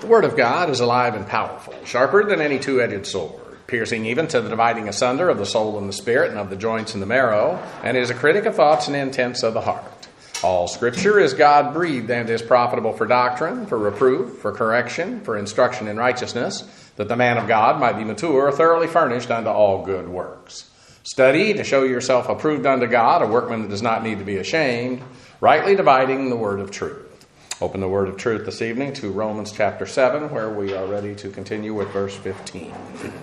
The Word of God is alive and powerful, sharper than any two-edged sword, piercing even to the dividing asunder of the soul and the spirit and of the joints and the marrow, and is a critic of thoughts and intents of the heart. All Scripture is God-breathed and is profitable for doctrine, for reproof, for correction, for instruction in righteousness, that the man of God might be mature, thoroughly furnished unto all good works. Study to show yourself approved unto God, a workman that does not need to be ashamed, rightly dividing the word of truth. Open the word of truth this evening to Romans chapter 7, where we are ready to continue with verse 15.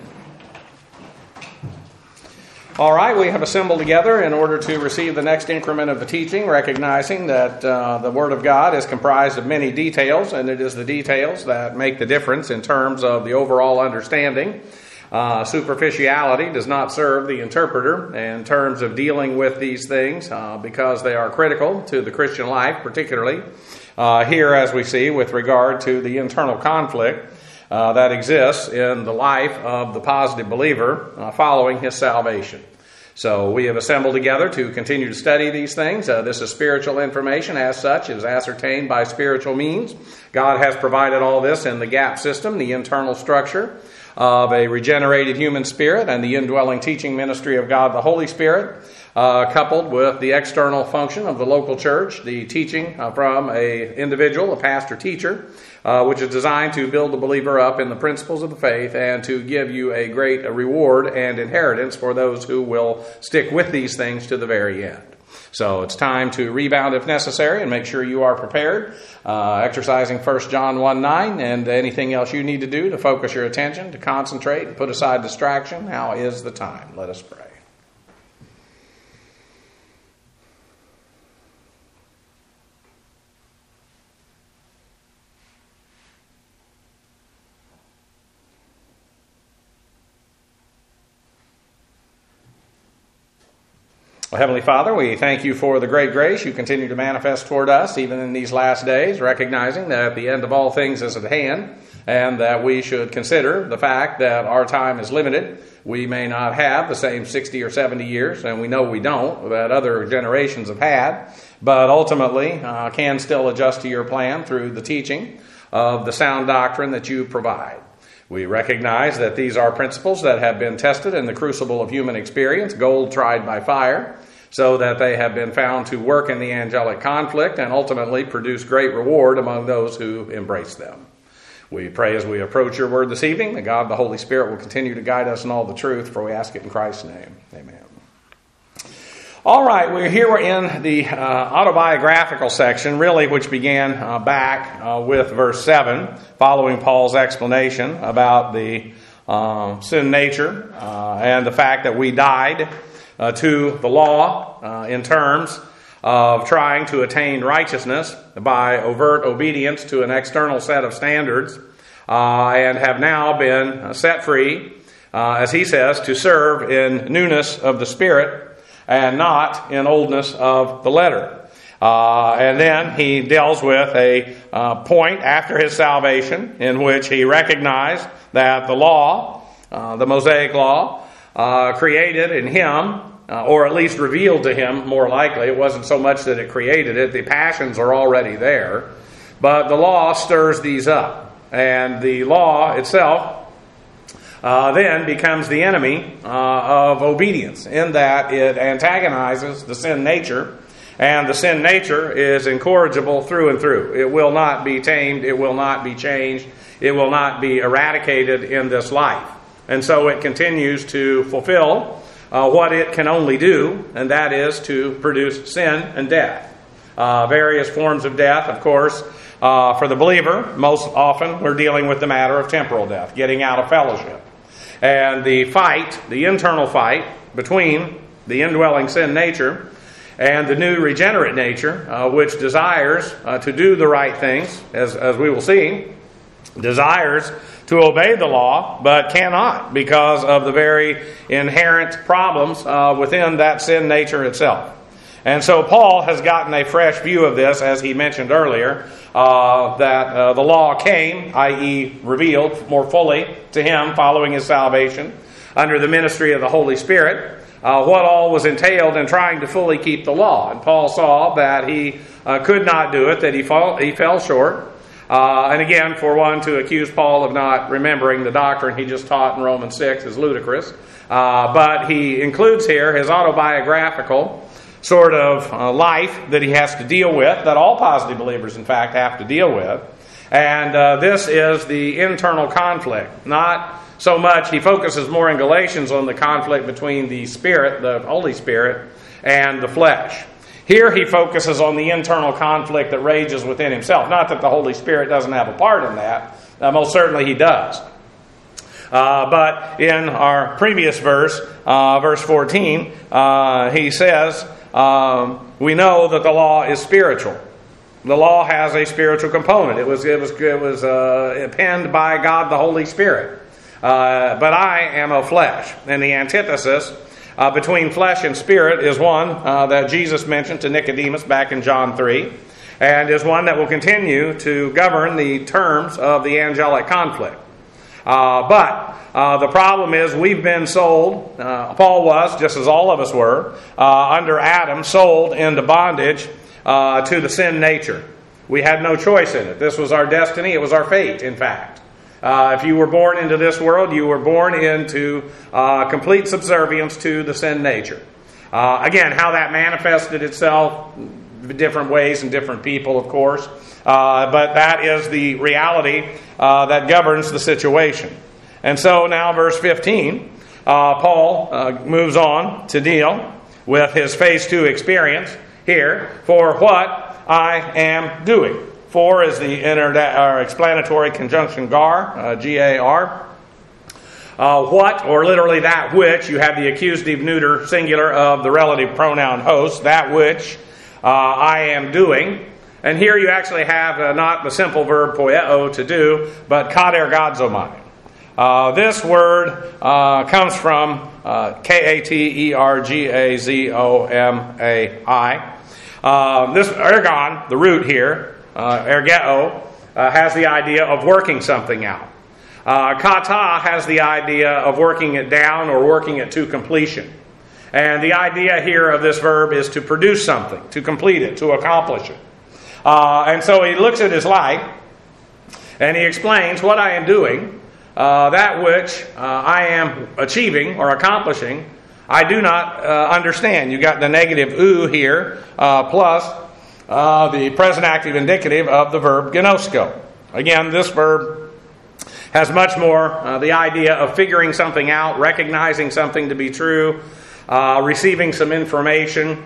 All right, we have assembled together in order to receive the next increment of the teaching, recognizing that the Word of God is comprised of many details, and it is the details that make the difference in terms of the overall understanding. Superficiality does not serve the interpreter in terms of dealing with these things because they are critical to the Christian life, particularly here, as we see, with regard to the internal conflict that exists in the life of the positive believer following his salvation. So we have assembled together to continue to study these things. This is spiritual information. As such, it is ascertained by spiritual means. God has provided all this in the gap system, the internal structure of a regenerated human spirit, and the indwelling teaching ministry of God the Holy Spirit, coupled with the external function of the local church, the teaching from an individual, a pastor-teacher, which is designed to build the believer up in the principles of the faith and to give you a great reward and inheritance for those who will stick with these things to the very end. So it's time to rebound if necessary and make sure you are prepared, exercising 1 John 1:9 and anything else you need to do to focus your attention, to concentrate and put aside distraction. Now is the time. Let us pray. Well, Heavenly Father, we thank you for the great grace you continue to manifest toward us, even in these last days, recognizing that the end of all things is at hand, and that we should consider the fact that our time is limited. We may not have the same 60 or 70 years, and we know we don't, that other generations have had, but ultimately can still adjust to your plan through the teaching of the sound doctrine that you provide. We recognize that these are principles that have been tested in the crucible of human experience, gold tried by fire, so that they have been found to work in the angelic conflict and ultimately produce great reward among those who embrace them. We pray as we approach your word this evening that God the Holy Spirit will continue to guide us in all the truth, for we ask it in Christ's name. Amen. All right, we're in the autobiographical section, really, which began back with verse 7, following Paul's explanation about the sin nature and the fact that we died to the law in terms of trying to attain righteousness by overt obedience to an external set of standards and have now been set free, as he says, to serve in newness of the Spirit and not in oldness of the letter. And then he deals with a point after his salvation in which he recognized that the law, the Mosaic law, created in him, or at least revealed to him, more likely. It wasn't so much that it created it. The passions are already there. But the law stirs these up. And the law itself then becomes the enemy of obedience, in that it antagonizes the sin nature, and the sin nature is incorrigible through and through. It will not be tamed, it will not be changed, it will not be eradicated in this life. And so it continues to fulfill what it can only do, and that is to produce sin and death. Various forms of death, of course. For the believer, most often we're dealing with the matter of temporal death, getting out of fellowship. And the fight, the internal fight between the indwelling sin nature and the new regenerate nature, which desires to do the right things, as we will see, desires to obey the law, but cannot because of the very inherent problems within that sin nature itself. And so Paul has gotten a fresh view of this, as he mentioned earlier, that the law came, i.e. revealed more fully to him following his salvation, under the ministry of the Holy Spirit, what all was entailed in trying to fully keep the law. And Paul saw that he could not do it, that he fell short, And again, for one to accuse Paul of not remembering the doctrine he just taught in Romans 6 is ludicrous. But he includes here his autobiographical sort of life that he has to deal with, that all positive believers, in fact, have to deal with. And this is the internal conflict. Not so much, he focuses more in Galatians on the conflict between the Spirit, the Holy Spirit, and the flesh. Here he focuses on the internal conflict that rages within himself. Not that the Holy Spirit doesn't have a part in that. Most certainly he does. But in our previous verse, verse 14, he says, we know that the law is spiritual. The law has a spiritual component. It was penned by God the Holy Spirit. But I am of flesh. And the antithesis between flesh and spirit is one that Jesus mentioned to Nicodemus back in John 3, and is one that will continue to govern the terms of the angelic conflict. But the problem is we've been sold, Paul was, just as all of us were, under Adam, sold into bondage to the sin nature. We had no choice in it. This was our destiny. It was our fate, in fact. If you were born into this world, you were born into complete subservience to the sin nature. Again, how that manifested itself, different ways and different people, of course. But that is the reality that governs the situation. And so now verse 15, Paul moves on to deal with his phase 2 experience here for what I am doing. For is the explanatory conjunction gar, G-A-R. What, or literally that which, you have the accusative neuter singular of the relative pronoun host, that which I am doing. And here you actually have not the simple verb poieo, to do, but katergazomai. This word comes from Katergazomai. This ergon, the root here, ergeo, has the idea of working something out. Kata has the idea of working it down or working it to completion. And the idea here of this verb is to produce something, to complete it, to accomplish it. And so he looks at his life and he explains what I am doing, that which I am achieving or accomplishing, I do not understand. You got the negative u here, plus the present active indicative of the verb gnosko. Again, this verb has much more the idea of figuring something out, recognizing something to be true, receiving some information.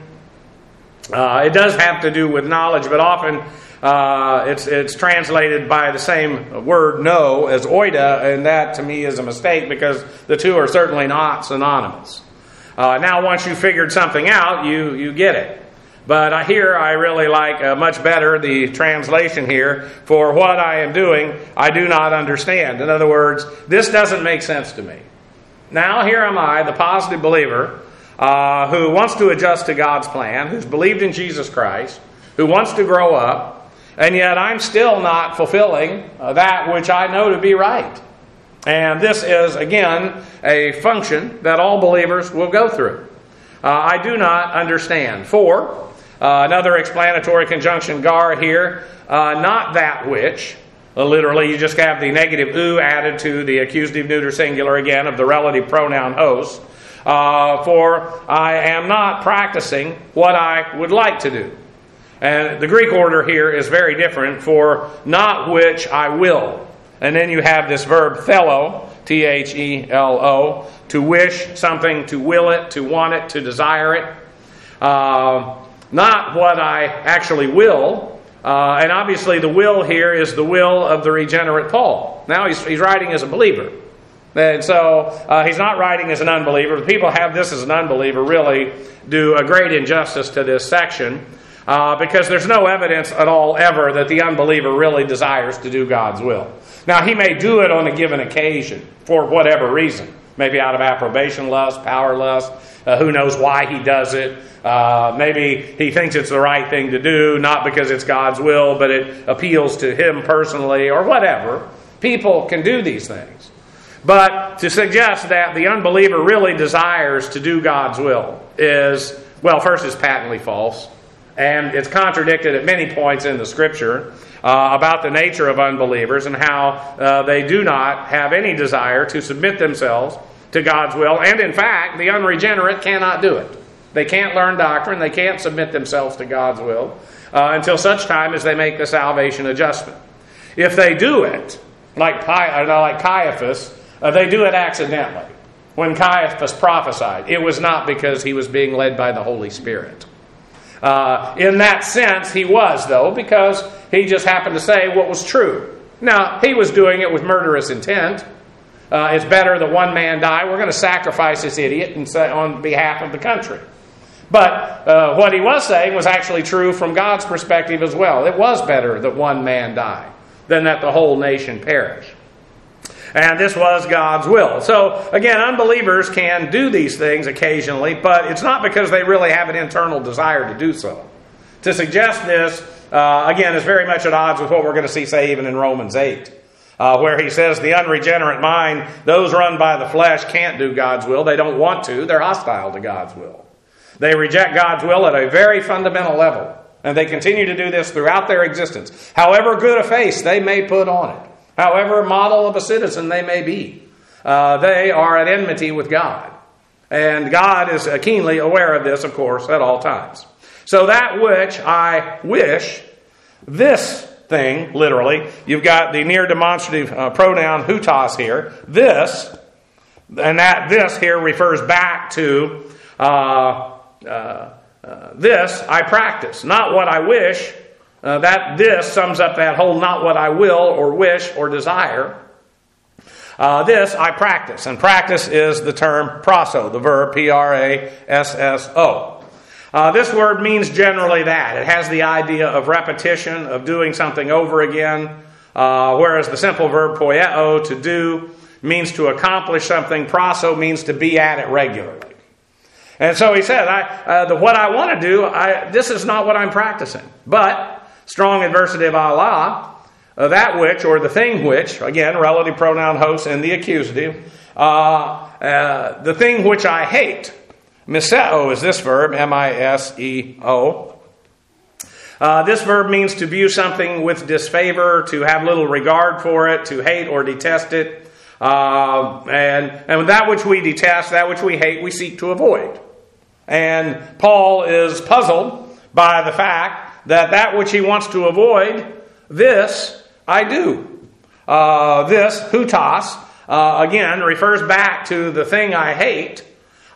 It does have to do with knowledge, but often it's translated by the same word know as oida, and that to me is a mistake because the two are certainly not synonymous. Now once you figured something out, you get it. But here I really like much better the translation here, for what I am doing, I do not understand. In other words, this doesn't make sense to me. Now here am I, the positive believer, who wants to adjust to God's plan, who's believed in Jesus Christ, who wants to grow up, and yet I'm still not fulfilling that which I know to be right. And this is, again, a function that all believers will go through. I do not understand. For, another explanatory conjunction gar here, not that which. Literally, you just have the negative u added to the accusative neuter singular again of the relative pronoun host. For I am not practicing what I would like to do. And the Greek order here is very different, for not which I will. And then you have this verb thelo, T-H-E-L-O, to wish something, to will it, to want it, to desire it. Not what I actually will. And obviously the will here is the will of the regenerate Paul. Now he's writing as a believer. And so he's not writing as an unbeliever. The people who have this as an unbeliever really do a great injustice to this section because there's no evidence at all ever that the unbeliever really desires to do God's will. Now he may do it on a given occasion for whatever reason. Maybe out of approbation lust, power lust. Who knows why he does it. Maybe he thinks it's the right thing to do, not because it's God's will, but it appeals to him personally or whatever. People can do these things. But to suggest that the unbeliever really desires to do God's will is, well, first is patently false. and it's contradicted at many points in the Scripture about the nature of unbelievers and how they do not have any desire to submit themselves to God's will. And in fact, the unregenerate cannot do it. They can't learn doctrine. They can't submit themselves to God's will until such time as they make the salvation adjustment. If they do it, like Caiaphas, they do it accidentally. When Caiaphas prophesied, it was not because he was being led by the Holy Spirit. In that sense, he was, though, because he just happened to say what was true. Now, he was doing it with murderous intent. It's better that one man die. We're going to sacrifice this idiot and say, on behalf of the country. But what he was saying was actually true from God's perspective as well. It was better that one man die than that the whole nation perish. And this was God's will. So, again, unbelievers can do these things occasionally, but it's not because they really have an internal desire to do so. To suggest this, again, is very much at odds with what we're going to see, say, even in Romans 8, where he says the unregenerate mind, those run by the flesh, can't do God's will. They don't want to. They're hostile to God's will. They reject God's will at a very fundamental level, and they continue to do this throughout their existence. However good a face they may put on it, however model of a citizen they may be, they are at enmity with God. And God is keenly aware of this, of course, at all times. So that which I wish, this thing, literally, you've got the near demonstrative pronoun hutos here, this, and that this here refers back to this I practice, not what I wish. That this sums up that whole not what I will or wish or desire. This I practice. And practice is the term prasso, the verb P-R-A-S-S-O. This word means generally that. It has the idea of repetition, of doing something over again, whereas the simple verb poieo, to do, means to accomplish something. Prasso means to be at it regularly. And so he said, what I want to do, this is not what I'm practicing. But, strong adversative Allah, that which, or the thing which, again, relative pronoun host and the accusative, the thing which I hate, miseo is this verb, M-I-S-E-O. This verb means to view something with disfavor, to have little regard for it, to hate or detest it. And that which we detest, that which we hate, we seek to avoid. And Paul is puzzled by the fact that which he wants to avoid, this I do. This, hutos, again, refers back to the thing I hate.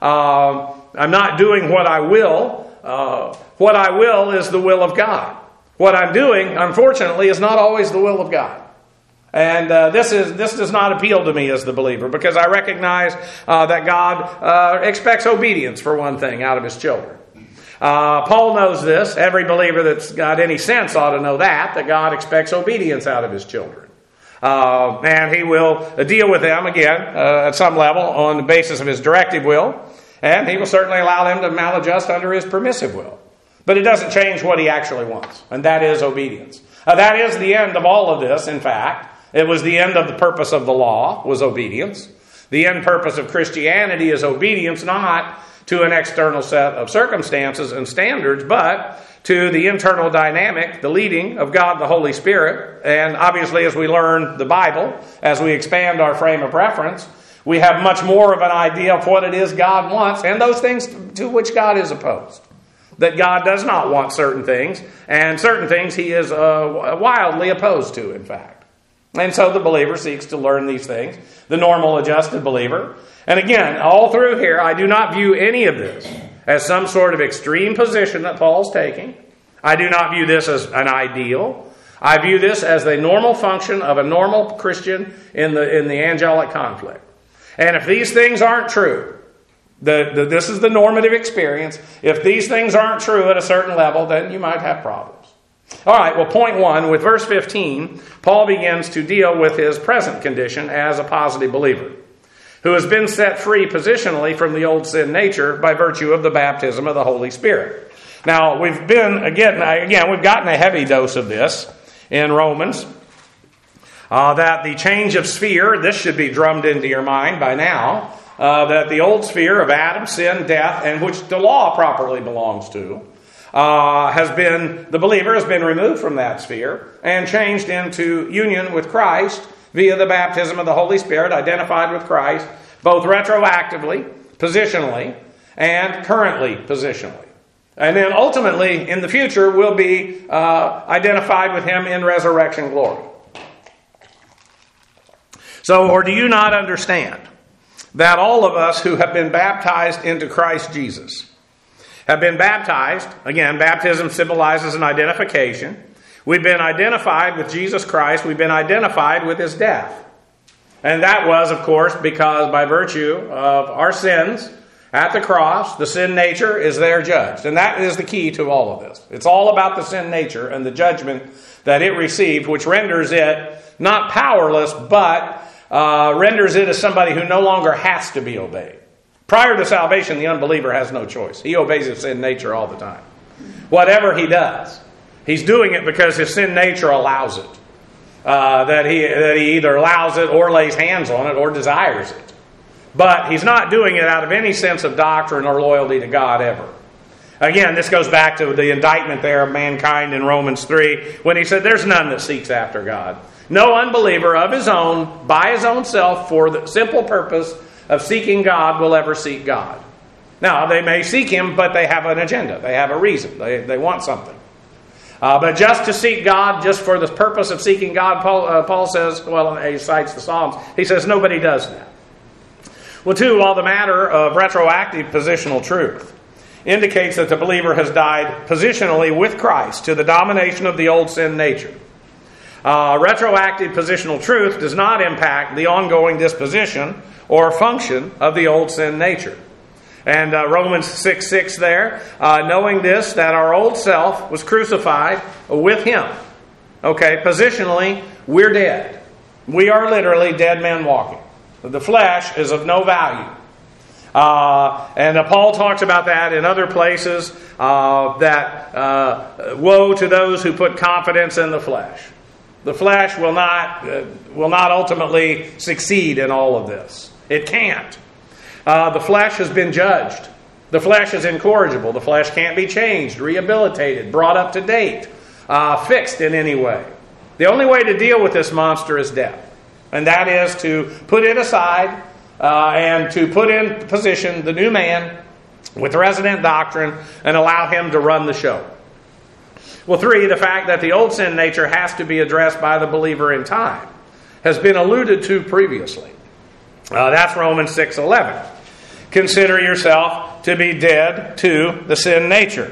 I'm not doing what I will. What I will is the will of God. What I'm doing, unfortunately, is not always the will of God. And this does not appeal to me as the believer, because I recognize that God expects obedience, for one thing, out of His children. Paul knows this. Every believer that's got any sense ought to know that God expects obedience out of His children. And He will deal with them, again, at some level on the basis of His directive will. And He will certainly allow them to maladjust under His permissive will. But it doesn't change what He actually wants, and that is obedience. That is the end of all of this, in fact. It was the end of the purpose of the law, was obedience. The end purpose of Christianity is obedience, not to an external set of circumstances and standards, but to the internal dynamic, the leading of God the Holy Spirit. And obviously, as we learn the Bible, as we expand our frame of reference, we have much more of an idea of what it is God wants and those things to which God is opposed. That God does not want certain things, and certain things He is wildly opposed to, in fact. And so the believer seeks to learn these things, the normal adjusted believer. And again, all through here, I do not view any of this as some sort of extreme position that Paul's taking. I do not view this as an ideal. I view this as the normal function of a normal Christian in the angelic conflict. And if these things aren't true, this is the normative experience. If these things aren't true at a certain level, then you might have problems. All right, well, point one, with verse 15, Paul begins to deal with his present condition as a positive believer, who has been set free positionally from the old sin nature by virtue of the baptism of the Holy Spirit. Now, we've gotten a heavy dose of this in Romans, that the change of sphere, this should be drummed into your mind by now, that the old sphere of Adam, sin, death, and which the law properly belongs to, the believer has been removed from that sphere and changed into union with Christ via the baptism of the Holy Spirit, identified with Christ, both retroactively, positionally, and currently positionally. And then ultimately, in the future, will be identified with Him in resurrection glory. So, or do you not understand that all of us who have been baptized into Christ Jesus have been baptized? Again, baptism symbolizes an identification. We've been identified with Jesus Christ. We've been identified with His death. And that was, of course, because by virtue of our sins at the cross, the sin nature is there judged. And that is the key to all of this. It's all about the sin nature and the judgment that it received, which renders it not powerless, but renders it as somebody who no longer has to be obeyed. Prior to salvation, the unbeliever has no choice. He obeys his sin nature all the time. Whatever he does, he's doing it because his sin nature allows it. That he either allows it or lays hands on it or desires it. But he's not doing it out of any sense of doctrine or loyalty to God ever. Again, this goes back to the indictment there of mankind in Romans 3 when he said there's none that seeks after God. No unbeliever of his own, by his own self, for the simple purpose of seeking God, will ever seek God. Now, they may seek Him, but they have an agenda. They have a reason. They want something. But just to seek God, just for the purpose of seeking God, Paul says, well, he cites the Psalms, he says nobody does that. Well, too, while the matter of retroactive positional truth indicates that the believer has died positionally with Christ to the domination of the old sin nature, retroactive positional truth does not impact the ongoing disposition or function of the old sin nature. And Romans 6:6 there, knowing this, that our old self was crucified with Him. Okay, positionally, we're dead. We are literally dead men walking. The flesh is of no value. And Paul talks about that in other places, that woe to those who put confidence in the flesh. The flesh will not ultimately succeed in all of this. It can't. The flesh has been judged. The flesh is incorrigible. The flesh can't be changed, rehabilitated, brought up to date, fixed in any way. The only way to deal with this monster is death. And that is to put it aside and to put in position the new man with resident doctrine and allow him to run the show. Well, 3, the fact that the old sin nature has to be addressed by the believer in time has been alluded to previously. That's Romans 6:11. Consider yourself to be dead to the sin nature.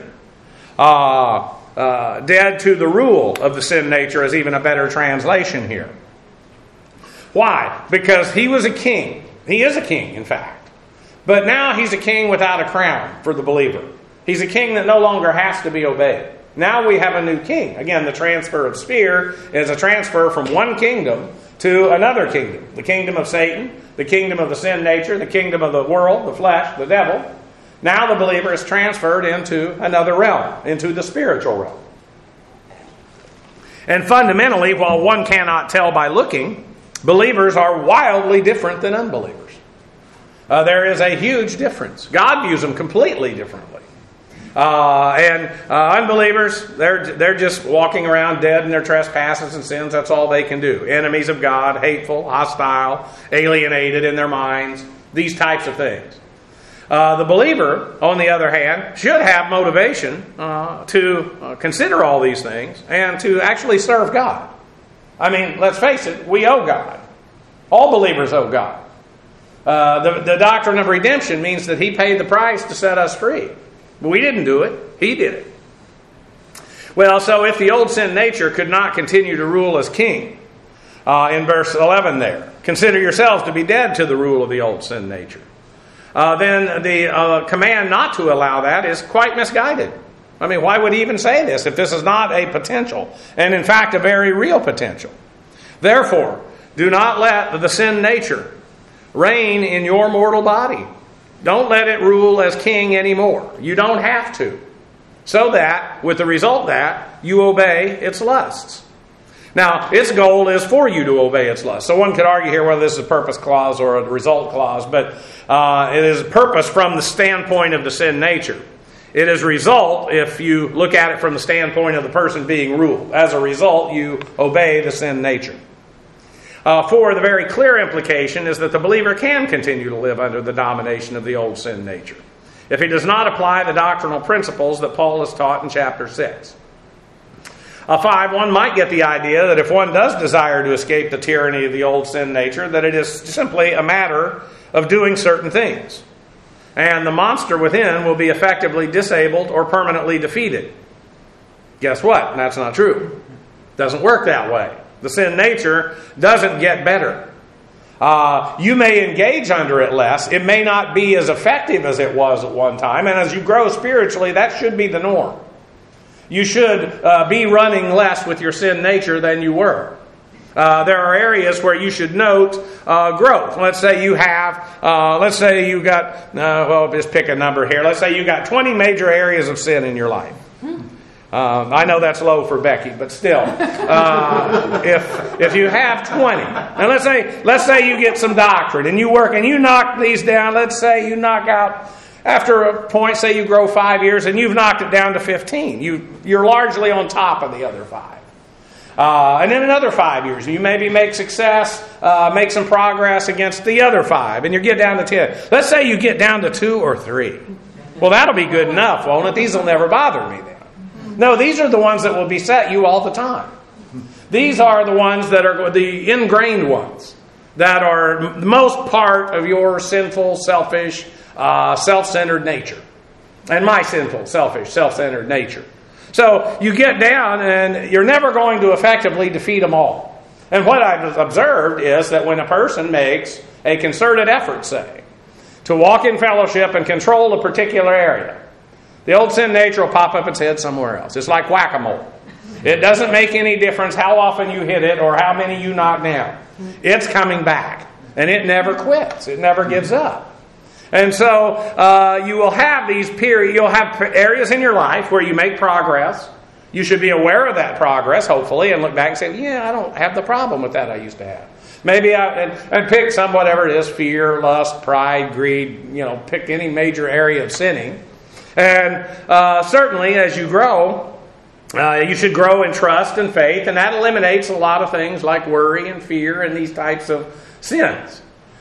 Dead to the rule of the sin nature is even a better translation here. Why? Because he was a king. He is a king, in fact. But now he's a king without a crown for the believer. He's a king that no longer has to be obeyed. Now we have a new king. Again, the transfer of sphere is a transfer from one kingdom to another kingdom. The kingdom of Satan, the kingdom of the sin nature, the kingdom of the world, the flesh, the devil. Now the believer is transferred into another realm, into the spiritual realm. And fundamentally, while one cannot tell by looking, believers are wildly different than unbelievers. There is a huge difference. God views them completely differently. And unbelievers, they're just walking around dead in their trespasses and sins. That's all they can do. Enemies of God, hateful, hostile, alienated in their minds. These types of things. The believer, on the other hand, should have motivation to consider all these things and to actually serve God. I mean, let's face it, we owe God. All believers owe God. The doctrine of redemption means that He paid the price to set us free. But we didn't do it. He did it. Well, so if the old sin nature could not continue to rule as king, in verse 11 there, consider yourselves to be dead to the rule of the old sin nature. Then the command not to allow that is quite misguided. I mean, why would he even say this if this is not a potential, and in fact a very real potential? Therefore, do not let the sin nature reign in your mortal body. Don't let it rule as king anymore. You don't have to. So that, with the result that, you obey its lusts. Now, its goal is for you to obey its lusts. So one could argue here whether this is a purpose clause or a result clause, but it is purpose from the standpoint of the sin nature. It is a result if you look at it from the standpoint of the person being ruled. As a result, you obey the sin nature. For the very clear implication is that the believer can continue to live under the domination of the old sin nature if he does not apply the doctrinal principles that Paul has taught in chapter 6. 5, one might get the idea that if one does desire to escape the tyranny of the old sin nature, that it is simply a matter of doing certain things. And the monster within will be effectively disabled or permanently defeated. Guess what? That's not true. It doesn't work that way. The sin nature doesn't get better. You may engage under it less. It may not be as effective as it was at one time. And as you grow spiritually, that should be the norm. You should be running less with your sin nature than you were. There are areas where you should note growth. Let's say you have, just pick a number here. Let's say you got 20 major areas of sin in your life. I know that's low for Becky, but still, if you have 20, and let's say you get some doctrine and you work and you knock these down. Let's say you knock out after a point. Say you grow 5 years and you've knocked it down to 15. You're largely on top of the other 5. And in another 5 years, you maybe make success, make some progress against the other 5, and you get down to 10. Let's say you get down to 2 or 3. Well, that'll be good enough, won't it? These will never bother me then. No, these are the ones that will beset you all the time. These are the ones that are the ingrained ones that are the most part of your sinful, selfish, self-centered nature. And my sinful, selfish, self-centered nature. So you get down and you're never going to effectively defeat them all. And what I've observed is that when a person makes a concerted effort, say, to walk in fellowship and control a particular area, the old sin nature will pop up its head somewhere else. It's like whack-a-mole. It doesn't make any difference how often you hit it or how many you knock down. It's coming back. And it never quits. It never gives up. And so you will have these periods, you'll have areas in your life where you make progress. You should be aware of that progress, hopefully, and look back and say, yeah, I don't have the problem with that I used to have. Maybe and pick some, whatever it is, fear, lust, pride, greed, pick any major area of sinning. And certainly as you grow, you should grow in trust and faith, and that eliminates a lot of things like worry and fear and these types of sins.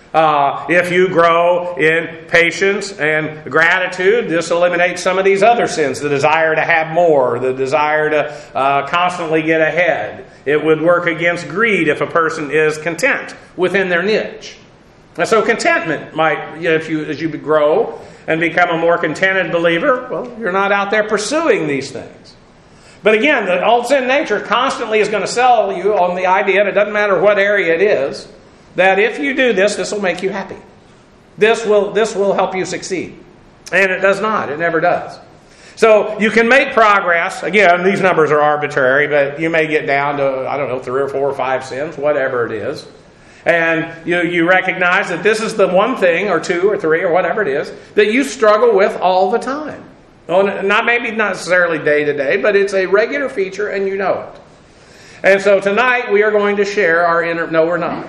If you grow in patience and gratitude, this eliminates some of these other sins, the desire to have more, the desire to constantly get ahead. It would work against greed if a person is content within their niche. And so contentment might, as you grow and become a more contented believer, well, you're not out there pursuing these things. But again, the old sin nature constantly is going to sell you on the idea, and it doesn't matter what area it is, that if you do this, this will make you happy. This will help you succeed. And it does not. It never does. So you can make progress. Again, these numbers are arbitrary, but you may get down to, 3 or 4 or 5 sins, whatever it is. And you recognize that this is the one thing, or 2 or 3 or whatever it is, that you struggle with all the time. Well, not necessarily day to day, but it's a regular feature and you know it. And so tonight we are going to share our inner... No, we're not.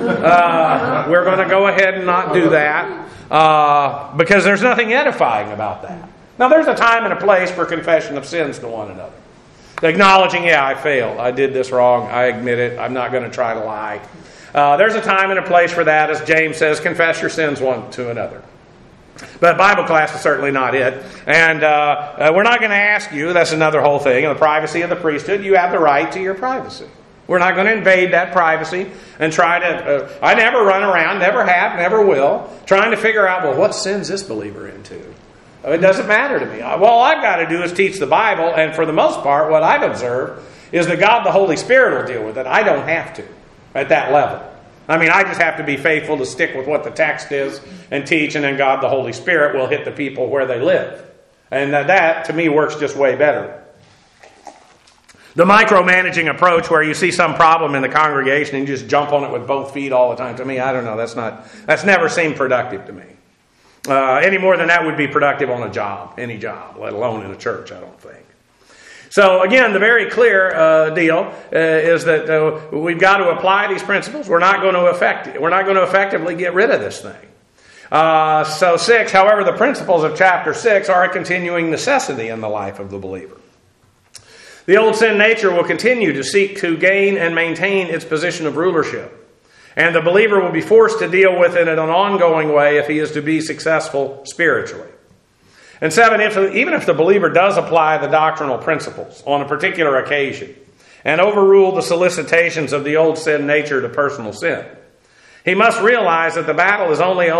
We're going to go ahead and not do that because there's nothing edifying about that. Now, there's a time and a place for confession of sins to one another. Acknowledging, I failed. I did this wrong. I admit it. I'm not going to try to lie. There's a time and a place for that. As James says, confess your sins one to another. But Bible class is certainly not it. And we're not going to ask you, that's another whole thing, in the privacy of the priesthood, you have the right to your privacy. We're not going to invade that privacy and try to... I never run around, never have, never will, trying to figure out, what sin's this believer into? It doesn't matter to me. All I've got to do is teach the Bible, and for the most part, what I've observed is that God the Holy Spirit will deal with it. I don't have to at that level. I just have to be faithful to stick with what the text is and teach, and then God the Holy Spirit will hit the people where they live. And that, to me, works just way better. The micromanaging approach where you see some problem in the congregation and you just jump on it with both feet all the time, to me, I don't know. That's never seemed productive to me. Any more than that would be productive on a job, any job, let alone in a church, I don't think. So again, the very clear deal is that we've got to apply these principles. We're not going to effectively get rid of this thing. So 6, however, the principles of chapter 6 are a continuing necessity in the life of the believer. The old sin nature will continue to seek to gain and maintain its position of rulership. And the believer will be forced to deal with it in an ongoing way if he is to be successful spiritually. And 7, even if the believer does apply the doctrinal principles on a particular occasion and overrule the solicitations of the old sin nature to personal sin, he must realize that the battle is only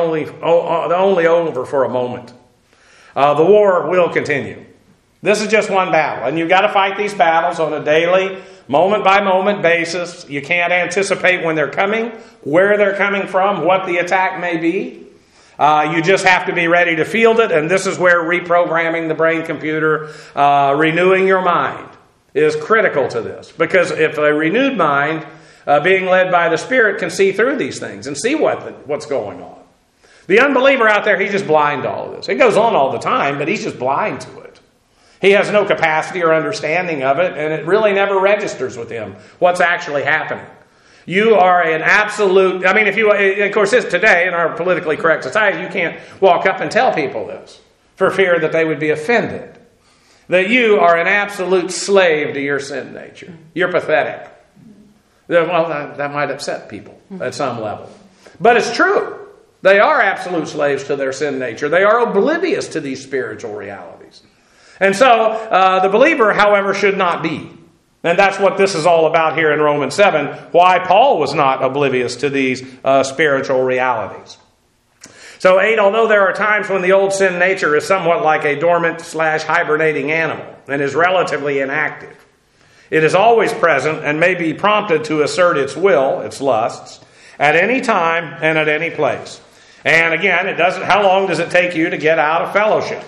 over for a moment. The war will continue. This is just one battle, and you've got to fight these battles on a daily, moment-by-moment basis. You can't anticipate when they're coming, where they're coming from, what the attack may be. You just have to be ready to field it, and this is where reprogramming the brain computer, renewing your mind, is critical to this. Because if a renewed mind, being led by the Spirit, can see through these things and see what's going on. The unbeliever out there, he's just blind to all of this. It goes on all the time, but he's just blind to it. He has no capacity or understanding of it, and it really never registers with him what's actually happening. You are an absolute... of course, today in our politically correct society, you can't walk up and tell people this for fear that they would be offended. That you are an absolute slave to your sin nature. You're pathetic. Well, that might upset people at some level. But it's true. They are absolute slaves to their sin nature. They are oblivious to these spiritual realities. And so, the believer, however, should not be. And that's what this is all about here in Romans 7, why Paul was not oblivious to these spiritual realities. So 8, although there are times when the old sin nature is somewhat like a dormant/hibernating animal and is relatively inactive, it is always present and may be prompted to assert its will, its lusts, at any time and at any place. And again, how long does it take you to get out of fellowship?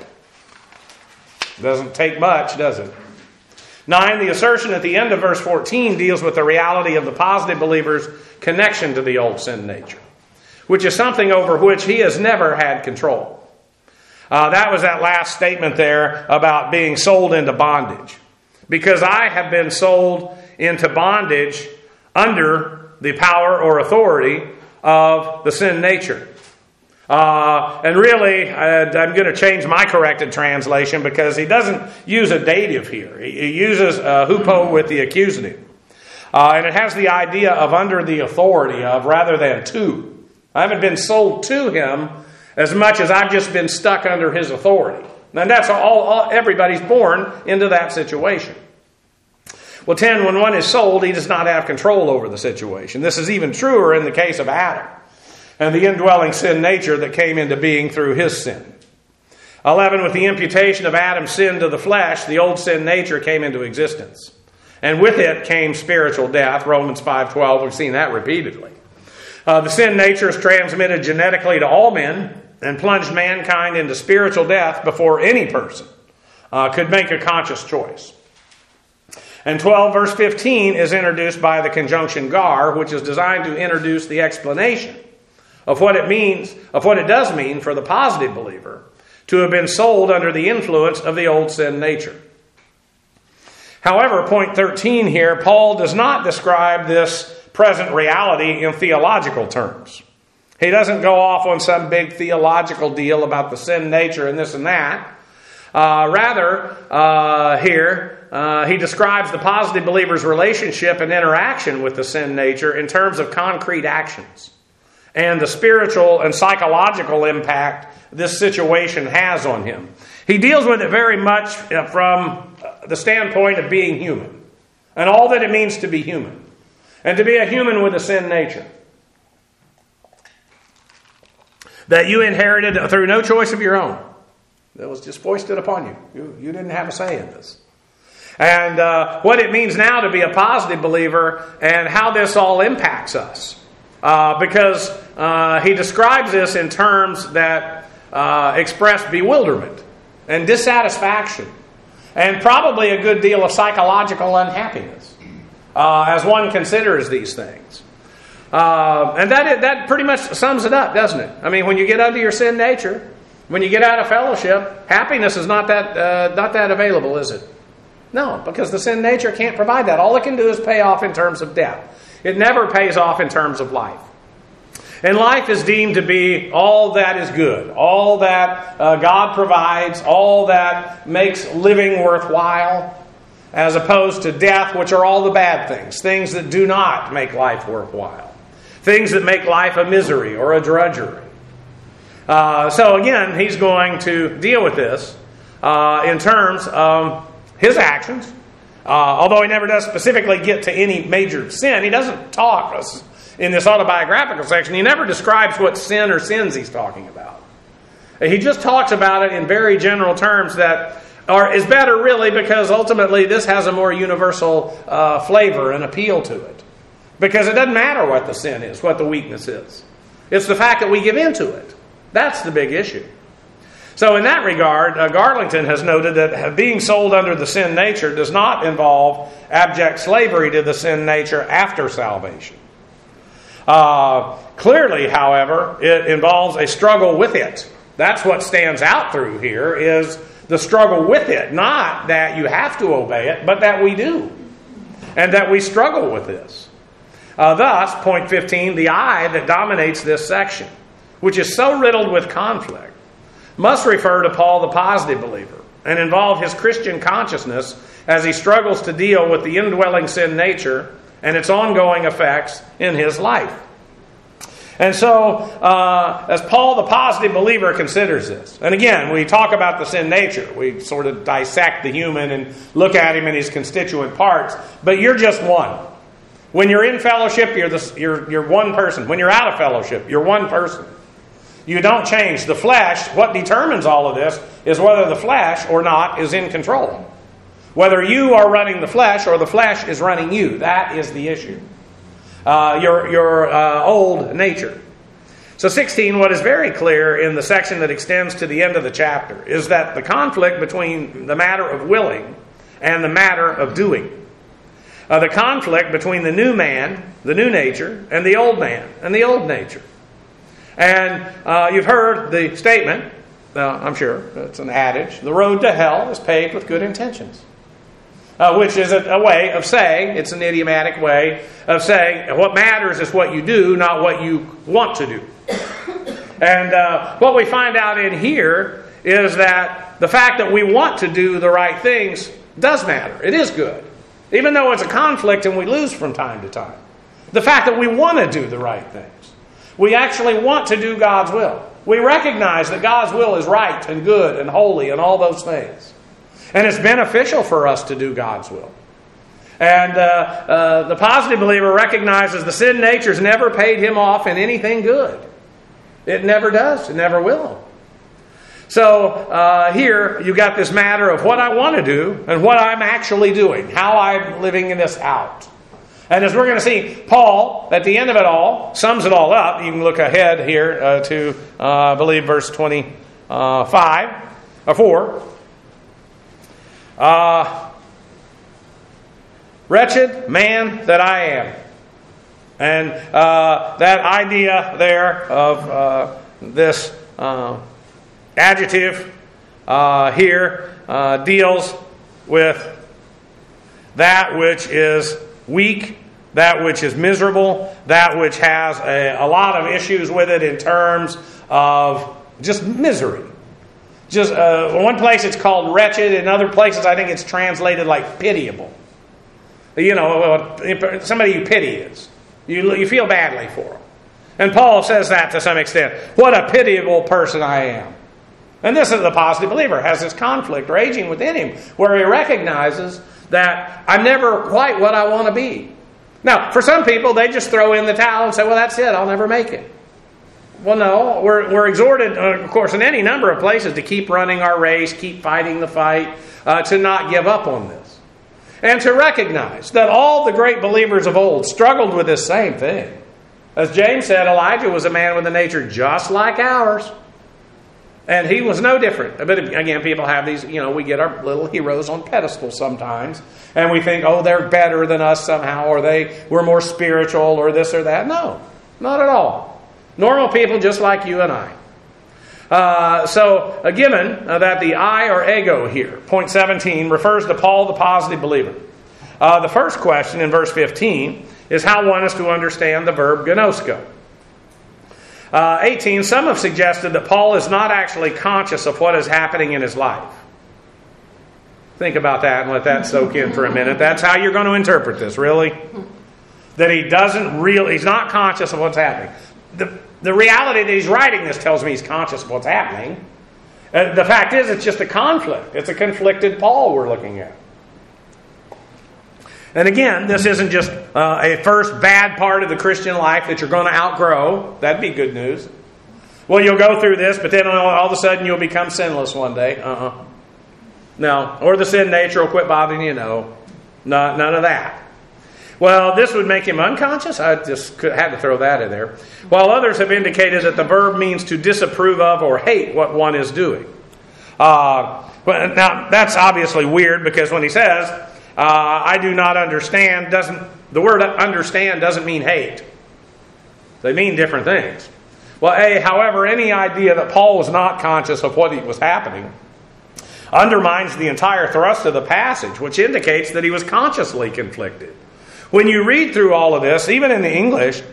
It doesn't take much, does it? 9, the assertion at the end of verse 14 deals with the reality of the positive believer's connection to the old sin nature, which is something over which he has never had control. That was that last statement there about being sold into bondage. Because I have been sold into bondage under the power or authority of the sin nature. And really, I'm going to change my corrected translation because he doesn't use a dative here. He uses hupo with the accusative. And it has the idea of under the authority of rather than to. I haven't been sold to him as much as I've just been stuck under his authority. And that's everybody's born into that situation. Well, 10, when one is sold, he does not have control over the situation. This is even truer in the case of Adam and the indwelling sin nature that came into being through his sin. 11, with the imputation of Adam's sin to the flesh, the old sin nature came into existence. And with it came spiritual death, Romans 5:12. We've seen that repeatedly. The sin nature is transmitted genetically to all men and plunged mankind into spiritual death before any person could make a conscious choice. And 12, verse 15 is introduced by the conjunction gar, which is designed to introduce the explanation of what it does mean for the positive believer to have been sold under the influence of the old sin nature. However, point 13 here, Paul does not describe this present reality in theological terms. He doesn't go off on some big theological deal about the sin nature and this and that. Here, he describes the positive believer's relationship and interaction with the sin nature in terms of concrete actions and the spiritual and psychological impact this situation has on him. He deals with it very much from the standpoint of being human and all that it means to be human and to be a human with a sin nature that you inherited through no choice of your own. That was just foisted upon you. You didn't have a say in this. And what it means now to be a positive believer and how this all impacts us. Because he describes this in terms that express bewilderment and dissatisfaction and probably a good deal of psychological unhappiness as one considers these things. And that pretty much sums it up, doesn't it? I mean, when you get under your sin nature, when you get out of fellowship, happiness is not that available, is it? No, because the sin nature can't provide that. All it can do is pay off in terms of death. It never pays off in terms of life. And life is deemed to be all that is good, all that God provides, all that makes living worthwhile, as opposed to death, which are all the bad things that do not make life worthwhile, things that make life a misery or a drudgery. So again, he's going to deal with this in terms of his actions. Although he never does specifically get to any major sin, he doesn't talk in this autobiographical section. He never describes what sin or sins he's talking about. He just talks about it in very general terms that is better really because ultimately this has a more universal flavor and appeal to it. Because it doesn't matter what the sin is, what the weakness is. It's the fact that we give into it. That's the big issue. So in that regard, Garlington has noted that being sold under the sin nature does not involve abject slavery to the sin nature after salvation. Clearly, however, it involves a struggle with it. That's what stands out through here is the struggle with it. Not that you have to obey it, but that we do. And that we struggle with this. Thus, point 15, the I that dominates this section, which is so riddled with conflict, must refer to Paul the positive believer and involve his Christian consciousness as he struggles to deal with the indwelling sin nature and its ongoing effects in his life. And so, as Paul the positive believer considers this, and again, we talk about the sin nature. We sort of dissect the human and look at him in his constituent parts, but you're just one. When you're in fellowship, you're one person. When you're out of fellowship, you're one person. You don't change. The flesh, what determines all of this is whether the flesh or not is in control. Whether you are running the flesh or the flesh is running you. That is the issue. Your old nature. So 16, what is very clear in the section that extends to the end of the chapter is that the conflict between the matter of willing and the matter of doing. The conflict between the new man, the new nature, and the old man and the old nature. And you've heard the statement, I'm sure, it's an adage, the road to hell is paved with good intentions. Which is a way of saying, it's an idiomatic way of saying, what matters is what you do, not what you want to do. And what we find out in here is that the fact that we want to do the right things does matter. It is good. Even though it's a conflict and we lose from time to time. The fact that we want to do the right things. We actually want to do God's will. We recognize that God's will is right and good and holy and all those things. And it's beneficial for us to do God's will. And the positive believer recognizes the sin nature's never paid him off in anything good. It never does. It never will. So here you got this matter of what I want to do and what I'm actually doing. How I'm living this out. And as we're going to see, Paul, at the end of it all, sums it all up. You can look ahead here to, I believe, verse 25, or 4. Wretched man that I am. And that idea there of this adjective here deals with that which is weak, that which is miserable, that which has a lot of issues with it in terms of just misery. Just one place it's called wretched. In other places I think it's translated like pitiable. You know, somebody you pity is. You feel badly for them. And Paul says that to some extent. What a pitiable person I am. And this is the positive believer, has this conflict raging within him, where he recognizes that I'm never quite what I want to be. Now, for some people, they just throw in the towel and say, well, that's it, I'll never make it. Well, no, we're exhorted, of course, in any number of places to keep running our race, keep fighting the fight, to not give up on this. And to recognize that all the great believers of old struggled with this same thing. As James said, Elijah was a man with a nature just like ours. And he was no different. But again, people have these, we get our little heroes on pedestals sometimes. And we think, oh, they're better than us somehow, or we're more spiritual, or this or that. No, not at all. Normal people just like you and I. So, given that the I or ego here, point 17, refers to Paul the positive believer. The first question in verse 15 is how one is to understand the verb gnosko. 18, some have suggested that Paul is not actually conscious of what is happening in his life. Think about that and let that soak in for a minute. That's how you're going to interpret this, really? That he's not conscious of what's happening. The reality that he's writing this tells me he's conscious of what's happening. The fact is, it's just a conflict. It's a conflicted Paul we're looking at. And again, this isn't just a first bad part of the Christian life that you're going to outgrow. That'd be good news. Well, you'll go through this, but then all of a sudden you'll become sinless one day. No. Or the sin nature will quit bothering you. No. None of that. Well, this would make him unconscious? I just had to throw that in there. While others have indicated that the verb means to disapprove of or hate what one is doing. But now, that's obviously weird because when he says, I do not understand, the word understand doesn't mean hate. They mean different things. Well, however, any idea that Paul was not conscious of what was happening undermines the entire thrust of the passage, which indicates that he was consciously conflicted. When you read through all of this, even in the English,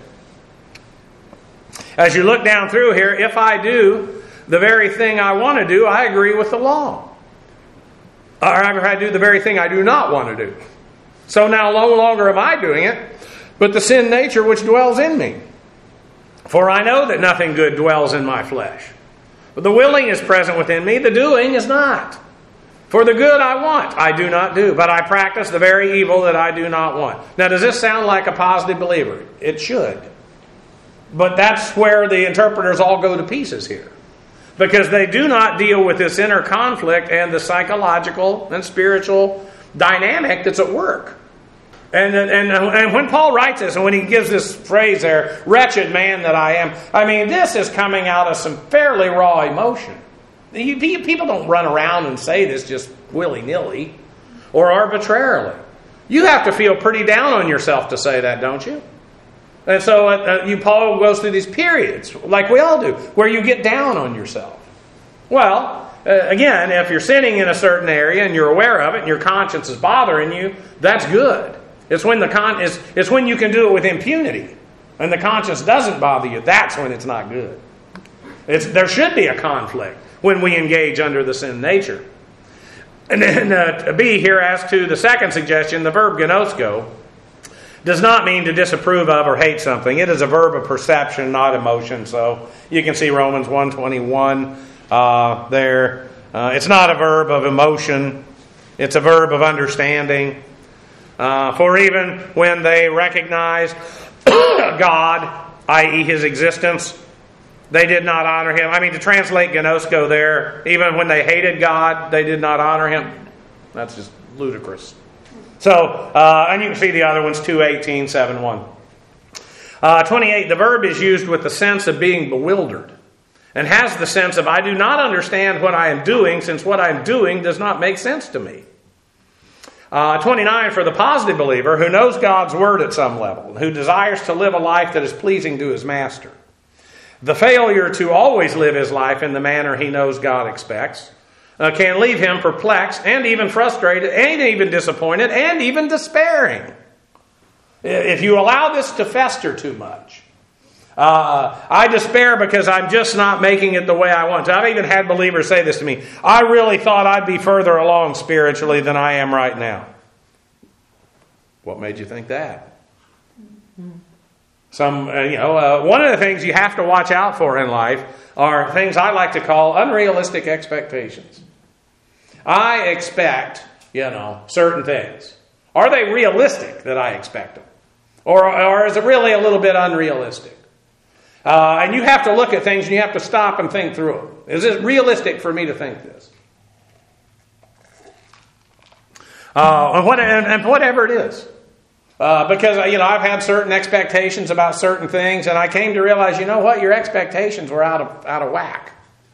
as you look down through here, if I do the very thing I want to do, I agree with the law. Or if I do the very thing I do not want to do. So now no longer am I doing it, but the sin nature which dwells in me. For I know that nothing good dwells in my flesh. But the willing is present within me, the doing is not. For the good I want, I do not do, but I practice the very evil that I do not want. Now, does this sound like a positive believer? It should. But that's where the interpreters all go to pieces here. Because they do not deal with this inner conflict and the psychological and spiritual dynamic that's at work. And when Paul writes this, and when he gives this phrase there, wretched man that I am, I mean, this is coming out of some fairly raw emotion. People don't run around and say this just willy-nilly or arbitrarily. You have to feel pretty down on yourself to say that, don't you? And so Paul goes through these periods, like we all do, where you get down on yourself. Well, again, if you're sinning in a certain area and you're aware of it and your conscience is bothering you, that's good. It's when it's when you can do it with impunity and the conscience doesn't bother you. That's when it's not good. There should be a conflict when we engage under the sin nature. And then B here as to the second suggestion, the verb gnosko does not mean to disapprove of or hate something. It is a verb of perception, not emotion. So you can see Romans 1:21 there. It's not a verb of emotion. It's a verb of understanding. For even when they recognized God, i.e. His existence, they did not honor Him. I mean, to translate gnosko there, even when they hated God, they did not honor Him. That's just ludicrous. So, and you can see the other ones, 2:18, 7:1. 28, the verb is used with the sense of being bewildered and has the sense of, I do not understand what I am doing, since what I am doing does not make sense to me. 29, for the positive believer who knows God's Word at some level, who desires to live a life that is pleasing to his master. The failure to always live his life in the manner he knows God expects can leave him perplexed and even frustrated and even disappointed and even despairing. If you allow this to fester too much. I despair because I'm just not making it the way I want to. I've even had believers say this to me. I really thought I'd be further along spiritually than I am right now. What made you think that? One of the things you have to watch out for in life are things I like to call unrealistic expectations. I expect, certain things. Are they realistic that I expect them? Or is it really a little bit unrealistic? And you have to look at things and you have to stop and think through them. Is it realistic for me to think this? And whatever it is. Because, I've had certain expectations about certain things, and I came to realize, your expectations were out of whack.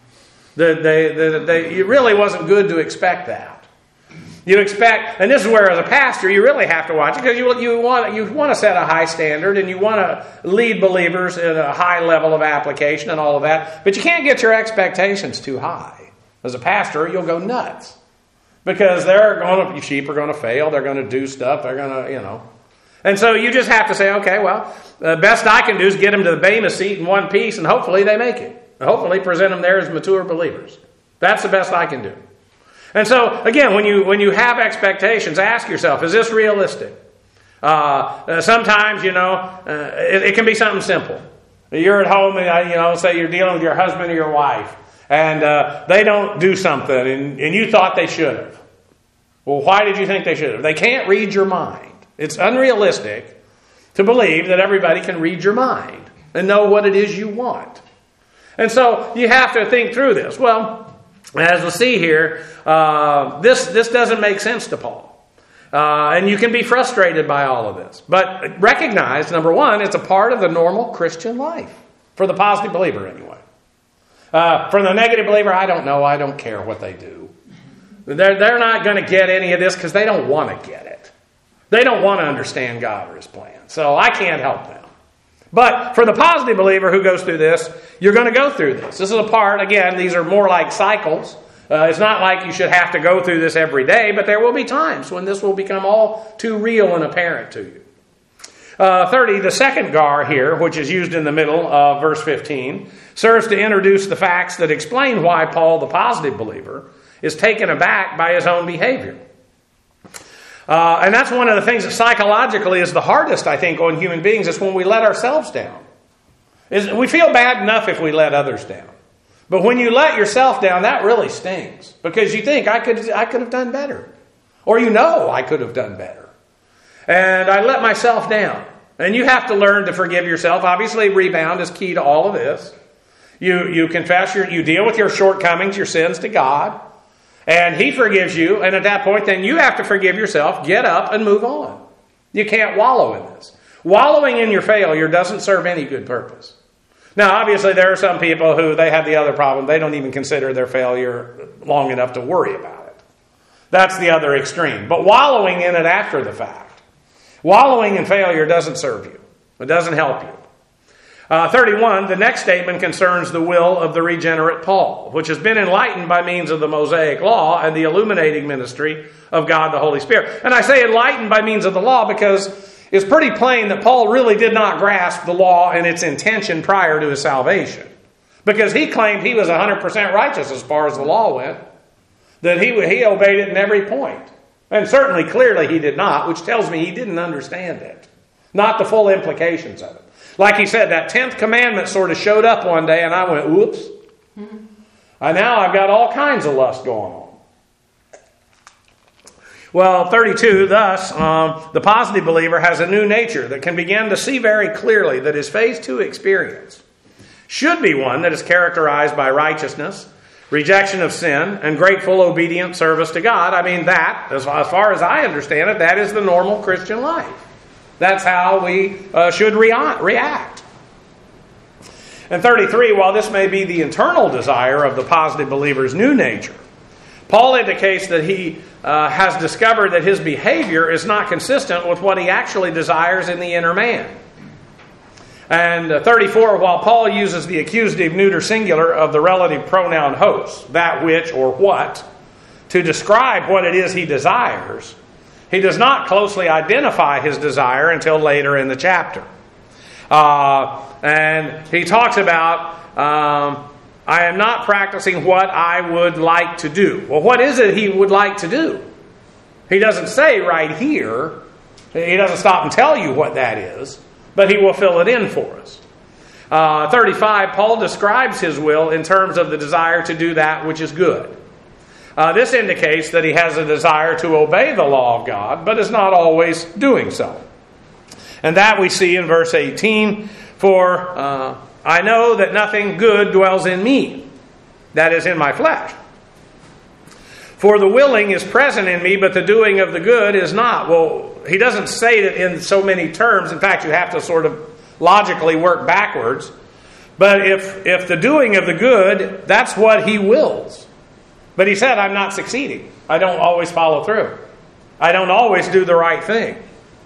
It really wasn't good to expect that. You expect, and this is where as a pastor you really have to watch it, because you want to set a high standard and you want to lead believers at a high level of application and all of that, but you can't get your expectations too high. As a pastor, you'll go nuts because sheep are going to fail, they're going to do stuff, they're going to, And so you just have to say, okay, well, the best I can do is get them to the Bema seat in one piece, and hopefully they make it. Hopefully present them there as mature believers. That's the best I can do. And so, again, when you have expectations, ask yourself, is this realistic? Sometimes, it can be something simple. You're at home and, say you're dealing with your husband or your wife, and they don't do something, and you thought they should have. Well, why did you think they should have? They can't read your mind. It's unrealistic to believe that everybody can read your mind and know what it is you want. And so you have to think through this. Well, as we'll see here, this doesn't make sense to Paul. And you can be frustrated by all of this. But recognize, number one, it's a part of the normal Christian life. For the positive believer, anyway. For the negative believer, I don't know. I don't care what they do. They're not going to get any of this because they don't want to get it. They don't want to understand God or His plan. So I can't help them. But for the positive believer who goes through this, you're going to go through this. This is a part, again, these are more like cycles. It's not like you should have to go through this every day, but there will be times when this will become all too real and apparent to you. 30, the second gar here, which is used in the middle of verse 15, serves to introduce the facts that explain why Paul, the positive believer, is taken aback by his own behavior. And that's one of the things that psychologically is the hardest, I think, on human beings, is when we let ourselves down. We feel bad enough if we let others down. But when you let yourself down, that really stings. Because you think, I could have done better. Or I could have done better. And I let myself down. And you have to learn to forgive yourself. Obviously, rebound is key to all of this. You confess, you deal with your shortcomings, your sins to God. And He forgives you. And at that point, then you have to forgive yourself, get up, and move on. You can't wallow in this. Wallowing in your failure doesn't serve any good purpose. Now, obviously, there are some people who they have the other problem. They don't even consider their failure long enough to worry about it. That's the other extreme. But wallowing in it after the fact. Wallowing in failure doesn't serve you. It doesn't help you. 31, the next statement concerns the will of the regenerate Paul, which has been enlightened by means of the Mosaic Law and the illuminating ministry of God the Holy Spirit. And I say enlightened by means of the law because it's pretty plain that Paul really did not grasp the law and its intention prior to his salvation. Because he claimed he was 100% righteous as far as the law went. That he obeyed it in every point. And certainly, clearly, he did not, which tells me he didn't understand it. Not the full implications of it. Like he said, that 10th commandment sort of showed up one day and I went, whoops. And now I've got all kinds of lust going on. Well, 32, thus, the positive believer has a new nature that can begin to see very clearly that his phase 2 experience should be one that is characterized by righteousness, rejection of sin, and grateful, obedient service to God. I mean, that, as far as I understand it, that is the normal Christian life. That's how we should react. And 33, while this may be the internal desire of the positive believer's new nature, Paul indicates that he has discovered that his behavior is not consistent with what he actually desires in the inner man. And 34, while Paul uses the accusative neuter singular of the relative pronoun host, that which or what, to describe what it is he desires, he does not closely identify his desire until later in the chapter. And he talks about, I am not practicing what I would like to do. Well, what is it he would like to do? He doesn't say right here. He doesn't stop and tell you what that is, but he will fill it in for us. 35, Paul describes his will in terms of the desire to do that which is good. This indicates that he has a desire to obey the law of God, but is not always doing so. And that we see in verse 18, for I know that nothing good dwells in me, that is, in my flesh. For the willing is present in me, but the doing of the good is not. Well, he doesn't say it in so many terms. In fact, you have to sort of logically work backwards. But if the doing of the good, that's what he wills. But he said, I'm not succeeding. I don't always follow through. I don't always do the right thing.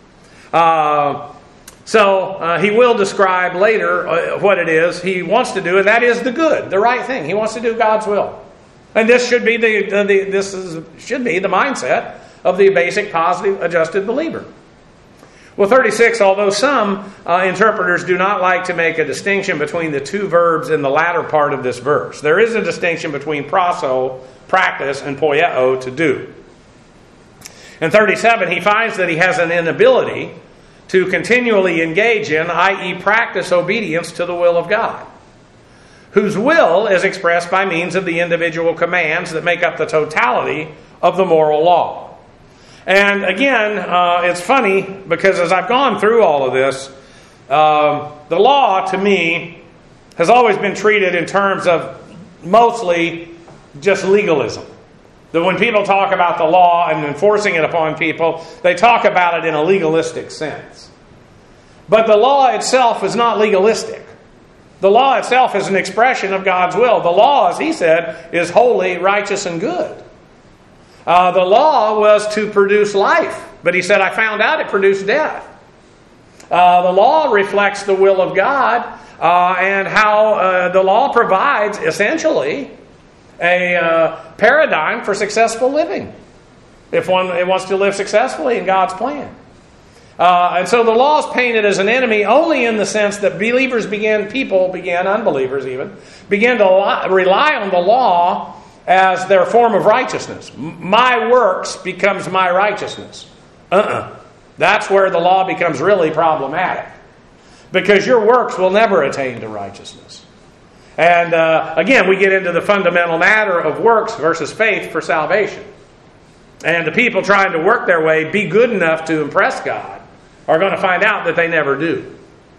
So he will describe later what it is he wants to do, and that is the good, the right thing. He wants to do God's will. And this should be the mindset of the basic, positive, adjusted believer. Well, 36, although some interpreters do not like to make a distinction between the two verbs in the latter part of this verse, there is a distinction between proso, practice, and poieo, to do. In 37, he finds that he has an inability to continually engage in, i.e. practice obedience to the will of God, whose will is expressed by means of the individual commands that make up the totality of the moral law. And again, it's funny because as I've gone through all of this, the law to me has always been treated in terms of mostly just legalism. That when people talk about the law and enforcing it upon people, they talk about it in a legalistic sense. But the law itself is not legalistic. The law itself is an expression of God's will. The law, as he said, is holy, righteous, and good. The law was to produce life, but he said, I found out it produced death. The law reflects the will of God and how the law provides, essentially, a paradigm for successful living, if one wants to live successfully in God's plan. And so the law is painted as an enemy only in the sense that unbelievers began to rely on the law as their form of righteousness. My works becomes my righteousness. That's where the law becomes really problematic, because your works will never attain to righteousness. And again, we get into the fundamental matter of works versus faith for salvation. And the people trying to work their way, be good enough to impress God, are going to find out that they never do.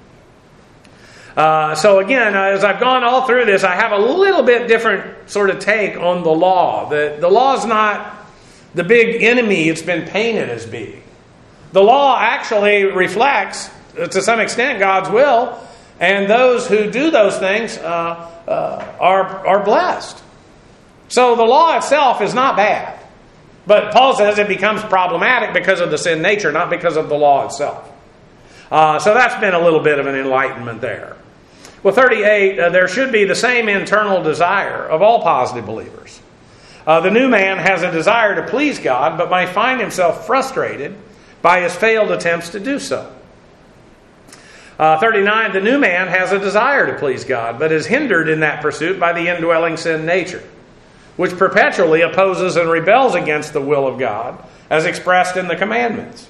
So again, as I've gone all through this, I have a little bit different sort of take on the law. The law is not the big enemy it's been painted as being. The law actually reflects, to some extent, God's will, and those who do those things are blessed. So the law itself is not bad. But Paul says it becomes problematic because of the sin nature, not because of the law itself. So that's been a little bit of an enlightenment there. Well, 38, there should be the same internal desire of all positive believers. The new man has a desire to please God, but might find himself frustrated by his failed attempts to do so. 39, the new man has a desire to please God, but is hindered in that pursuit by the indwelling sin nature, which perpetually opposes and rebels against the will of God, as expressed in the commandments.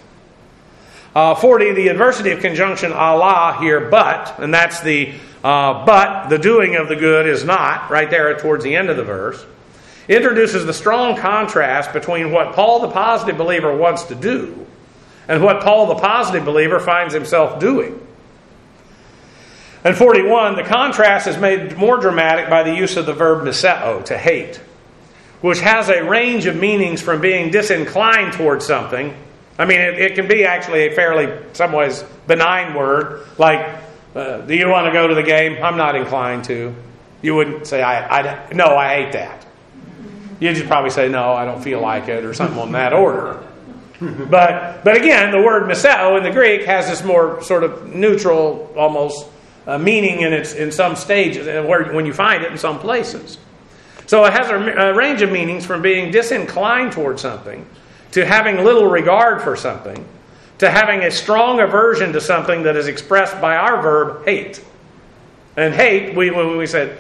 40, the adversity of conjunction Allah here, but, and that's the but the doing of the good is not, right there towards the end of the verse, introduces the strong contrast between what Paul the positive believer wants to do and what Paul the positive believer finds himself doing. And 41, the contrast is made more dramatic by the use of the verb miseo, to hate, which has a range of meanings from being disinclined towards something. I mean, it can be actually a fairly, some ways, benign word, like, do you want to go to the game? I'm not inclined to. You wouldn't say, no, I hate that. You'd just probably say, no, I don't feel like it, or something on that order. But again, the word miseo in the Greek has this more sort of neutral, almost, meaning in some stages, when you find it in some places. So it has a range of meanings from being disinclined towards something, to having little regard for something, to having a strong aversion to something that is expressed by our verb, hate. And hate, we said,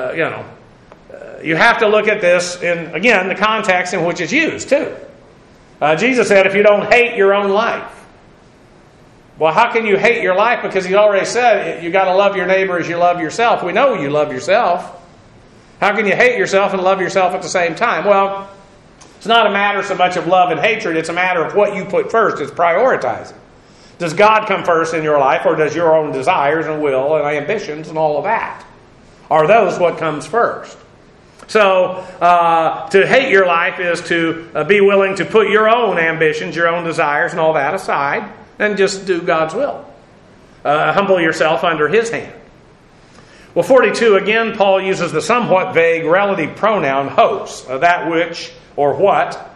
you have to look at this in, again, the context in which it's used, too. Jesus said, if you don't hate your own life. Well, how can you hate your life? Because he already said you got to love your neighbor as you love yourself. We know you love yourself. How can you hate yourself and love yourself at the same time? Well, it's not a matter so much of love and hatred. It's a matter of what you put first. It's prioritizing. Does God come first in your life, or does your own desires and will and ambitions and all of that? Are those what comes first? So, to hate your life is to be willing to put your own ambitions, your own desires and all that aside and just do God's will. Humble yourself under His hand. Well, 42, again, Paul uses the somewhat vague relative pronoun hos, that which or what,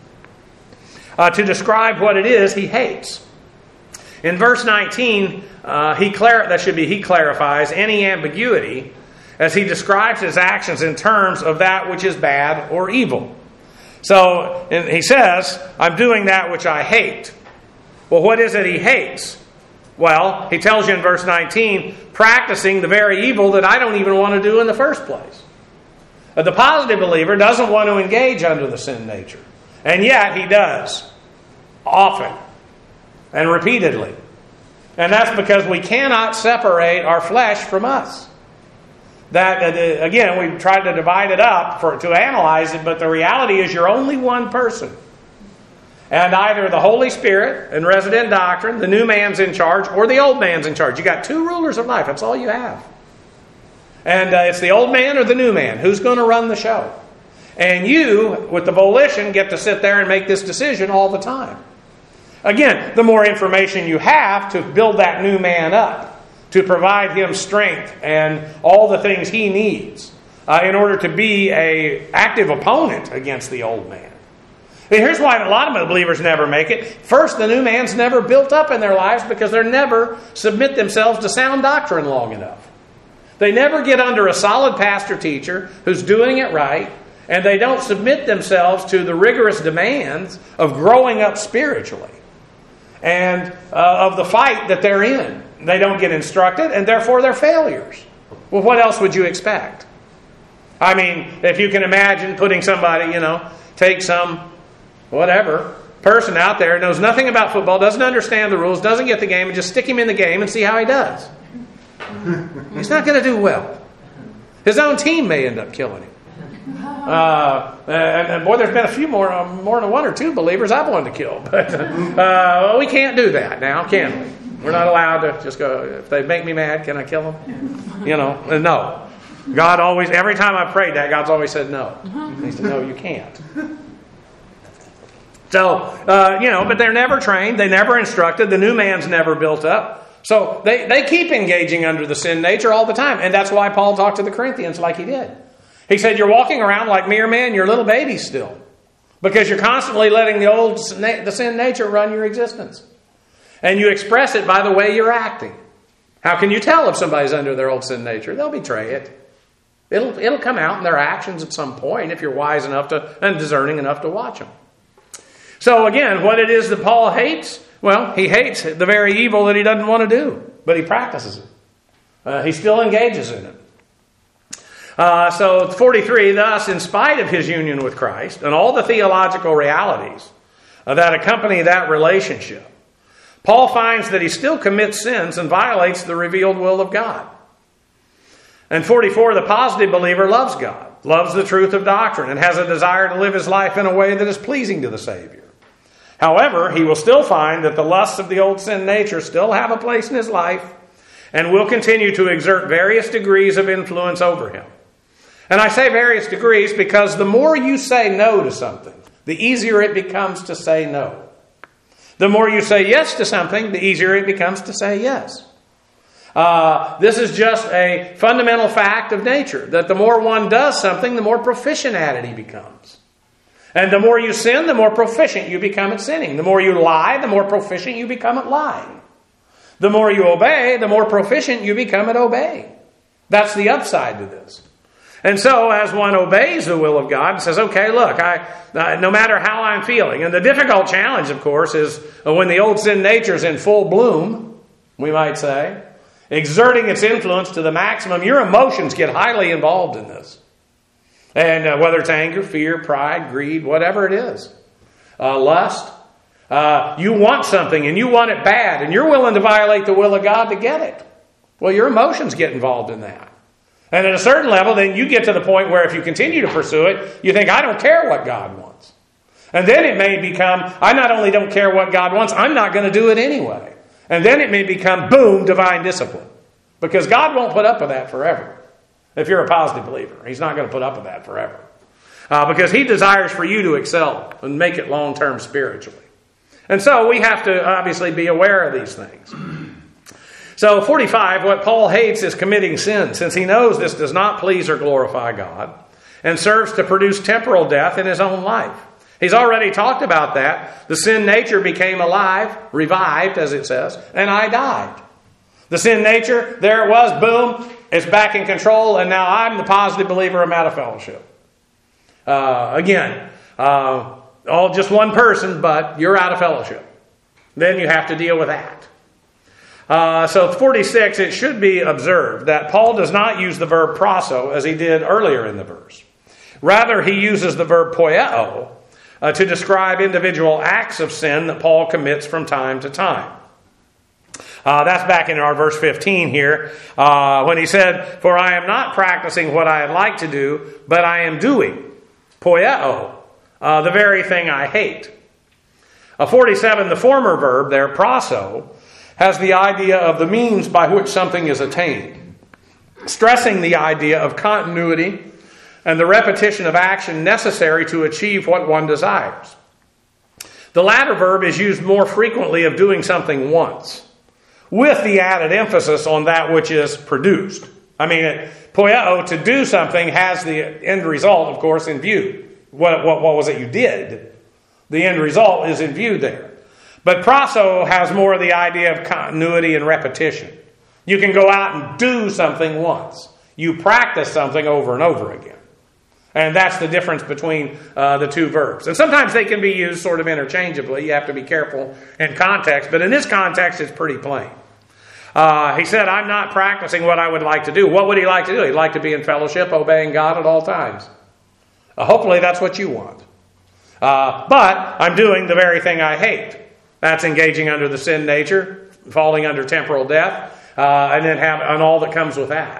to describe what it is he hates. In verse 19, he clarifies any ambiguity as he describes his actions in terms of that which is bad or evil. So he says, I'm doing that which I hate. Well, what is it he hates? Well, he tells you in verse 19, practicing the very evil that I don't even want to do in the first place. The positive believer doesn't want to engage under the sin nature. And yet he does. Often. And repeatedly. And that's because we cannot separate our flesh from us. That, again, we've tried to divide it up to analyze it, but the reality is you're only one person. And either the Holy Spirit and resident doctrine, the new man's in charge, or the old man's in charge. You got two rulers of life. That's all you have. And it's the old man or the new man. Who's going to run the show? And you, with the volition, get to sit there and make this decision all the time. Again, the more information you have to build that new man up, to provide him strength and all the things he needs in order to be an active opponent against the old man. And here's why a lot of believers never make it. First, the new man's never built up in their lives because they never submit themselves to sound doctrine long enough. They never get under a solid pastor teacher who's doing it right, and they don't submit themselves to the rigorous demands of growing up spiritually and of the fight that they're in. They don't get instructed, and therefore they're failures. Well, what else would you expect? I mean, if you can imagine putting somebody, take some person out there, knows nothing about football, doesn't understand the rules, doesn't get the game, and just stick him in the game and see how he does. He's not going to do well. His own team may end up killing him. And boy, there's been a few more than one or two believers I've wanted to kill. But we can't do that now, can we? We're not allowed to just go, if they make me mad, can I kill them? No. God always, every time I've prayed that, God's always said no. He said, no, you can't. So, but they're never trained. They never instructed. The new man's never built up. So they keep engaging under the sin nature all the time. And that's why Paul talked to the Corinthians like he did. He said, you're walking around like mere men. You're little babies still. Because you're constantly letting the sin nature run your existence. And you express it by the way you're acting. How can you tell if somebody's under their old sin nature? They'll betray it. It'll come out in their actions at some point if you're wise enough and discerning enough to watch them. So again, what it is that Paul hates? Well, he hates the very evil that he doesn't want to do, but he practices it. He still engages in it. So 43, thus, in spite of his union with Christ and all the theological realities that accompany that relationship, Paul finds that he still commits sins and violates the revealed will of God. And 44, the positive believer loves God, loves the truth of doctrine, and has a desire to live his life in a way that is pleasing to the Savior. However, he will still find that the lusts of the old sin nature still have a place in his life and will continue to exert various degrees of influence over him. And I say various degrees because the more you say no to something, the easier it becomes to say no. The more you say yes to something, the easier it becomes to say yes. This is just a fundamental fact of nature, that the more one does something, the more proficient at it he becomes. And the more you sin, the more proficient you become at sinning. The more you lie, the more proficient you become at lying. The more you obey, the more proficient you become at obeying. That's the upside to this. And so, as one obeys the will of God and says, okay, look, no matter how I'm feeling. And the difficult challenge, of course, is when the old sin nature is in full bloom, we might say, exerting its influence to the maximum, your emotions get highly involved in this. And whether it's anger, fear, pride, greed, whatever it is, lust, you want something and you want it bad and you're willing to violate the will of God to get it. Well, your emotions get involved in that. And at a certain level, then you get to the point where if you continue to pursue it, you think, I don't care what God wants. And then it may become, I not only don't care what God wants, I'm not going to do it anyway. And then it may become, boom, divine discipline. Because God won't put up with that forever. If you're a positive believer, He's not going to put up with that forever. Because He desires for you to excel and make it long-term spiritually. And so we have to obviously be aware of these things. So 45, what Paul hates is committing sin, since he knows this does not please or glorify God and serves to produce temporal death in his own life. He's already talked about that. The sin nature became alive, revived, as it says, and I died. The sin nature, there it was, boom, it's back in control, and now I'm the positive believer, I'm out of fellowship. All just one person, but you're out of fellowship. then you have to deal with that. So 46, it should be observed that Paul does not use the verb proso as he did earlier in the verse. Rather, he uses the verb poieo to describe individual acts of sin that Paul commits from time to time. That's back in our verse 15 here, when he said, "For I am not practicing what I would like to do, but I am doing," poieo, the very thing I hate. 47, the former verb there, proso, has the idea of the means by which something is attained, stressing the idea of continuity and the repetition of action necessary to achieve what one desires. The latter verb is used more frequently of doing something once, with the added emphasis on that which is produced. Poieo, to do something, has the end result, of course, in view. What was it you did? The end result is in view there. But proso has more of the idea of continuity and repetition. You can go out and do something once. You practice something over and over again. And that's the difference between the two verbs. And sometimes they can be used sort of interchangeably. You have to be careful in context. But in this context, it's pretty plain. He said, "I'm not practicing what I would like to do." What would he like to do? He'd like to be in fellowship, obeying God at all times. Hopefully that's what you want. But I'm doing the very thing I hate. That's engaging under the sin nature, falling under temporal death, and all that comes with that.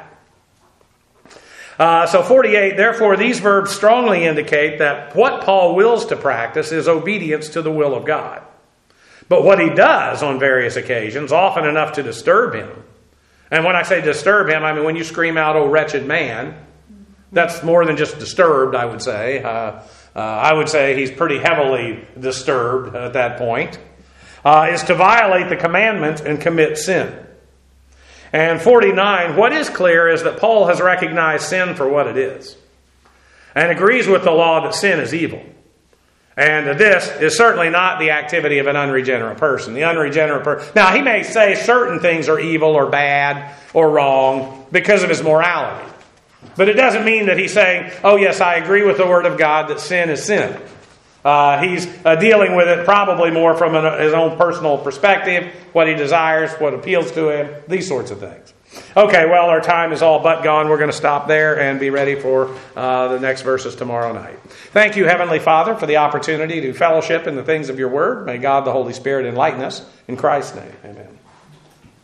So 48, therefore these verbs strongly indicate that what Paul wills to practice is obedience to the will of God. But what he does on various occasions, often enough to disturb him, and when I say disturb him, I mean when you scream out, "Oh wretched man," that's more than just disturbed, I would say. I would say he's pretty heavily disturbed at that point, is to violate the commandment and commit sin. And 49, what is clear is that Paul has recognized sin for what it is and agrees with the law that sin is evil. And this is certainly not the activity of an unregenerate person. The unregenerate person, now he may say certain things are evil or bad or wrong because of his morality. But it doesn't mean that he's saying, "Oh yes, I agree with the Word of God that sin is sin." He's dealing with it probably more from his own personal perspective, what he desires, what appeals to him, these sorts of things. Okay, well, our time is all but gone. We're going to stop there and be ready for the next verses tomorrow night. Thank you, Heavenly Father, for the opportunity to fellowship in the things of your Word. May God the Holy Spirit enlighten us. In Christ's name, amen.